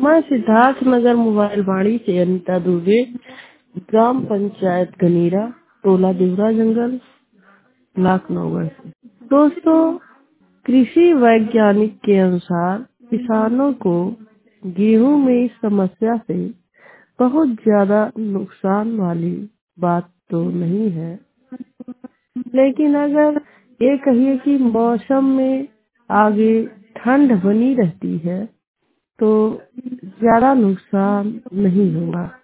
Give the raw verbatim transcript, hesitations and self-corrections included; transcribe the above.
मैं सिद्धार्थ नगर मोबाइल वाणी से अनिता दुबे, ग्राम पंचायत गनीरा, टोला देवरा जंगल, लखनऊ से। दोस्तों, कृषि वैज्ञानिक के अनुसार किसानों को गेहूं में इस समस्या से बहुत ज्यादा नुकसान वाली बात तो नहीं है, लेकिन अगर ये कहिए कि मौसम में आगे ठंड बनी रहती है तो ज्यादा नुकसान नहीं होगा।